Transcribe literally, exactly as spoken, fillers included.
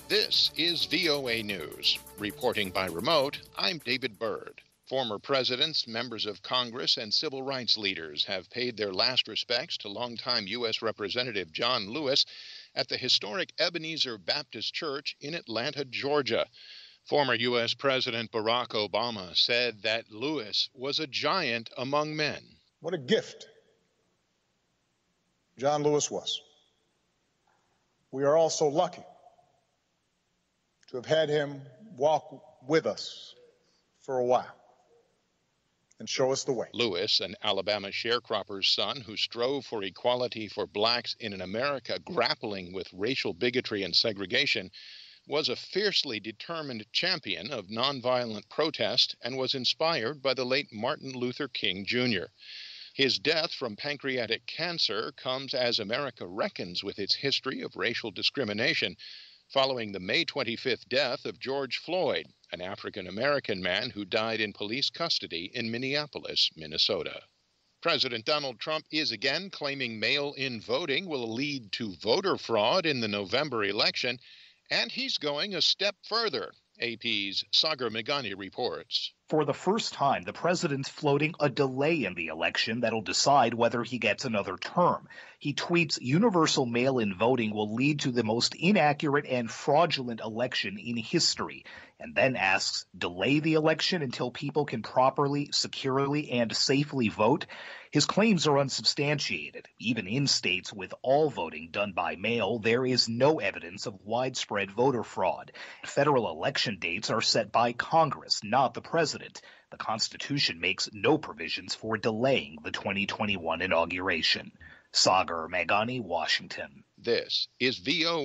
This is V O A News. Reporting by remote, I'm David Byrd. Former presidents, members of Congress, and civil rights leaders have paid their last respects to longtime U S Representative John Lewis at the historic Ebenezer Baptist Church in Atlanta, Georgia. Former U S President Barack Obama said that Lewis was a giant among men. What a gift John Lewis was. We are all so lucky to have had him walk with us for a while and show us the way. Lewis, an Alabama sharecropper's son who strove for equality for blacks in an America grappling with racial bigotry and segregation, was a fiercely determined champion of nonviolent protest and was inspired by the late Martin Luther King Junior His death from pancreatic cancer comes as America reckons with its history of racial discrimination, following the May twenty-fifth death of George Floyd, an African-American man who died in police custody in Minneapolis, Minnesota. President Donald Trump is again claiming mail-in voting will lead to voter fraud in the November election, and he's going a step further. A P's Sagar Meghani reports. For the first time, the president's floating a delay in the election that'll decide whether he gets another term. He tweets, universal mail-in voting will lead to the most inaccurate and fraudulent election in history, and then asks, delay the election until people can properly, securely, and safely vote? His claims are unsubstantiated. Even in states with all voting done by mail, there is no evidence of widespread voter fraud. Federal election dates are set by Congress, not the president. The Constitution makes no provisions for delaying the twenty twenty-one inauguration. Sagar Meghani, Washington. This is V O A.